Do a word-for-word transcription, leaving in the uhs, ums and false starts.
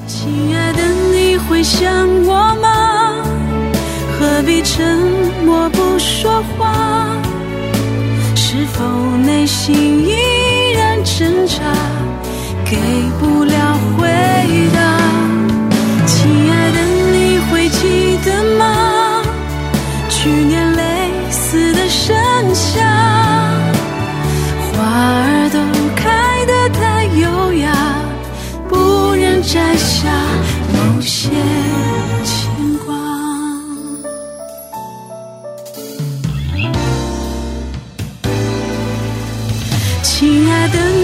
亲爱的，你会想我吗？何必沉默不说话？是否内心依然挣扎，给不了回答？亲爱的，你会记得吗？去年类似的盛夏，花儿都开得太优雅，不忍摘下某些牵挂。亲爱的，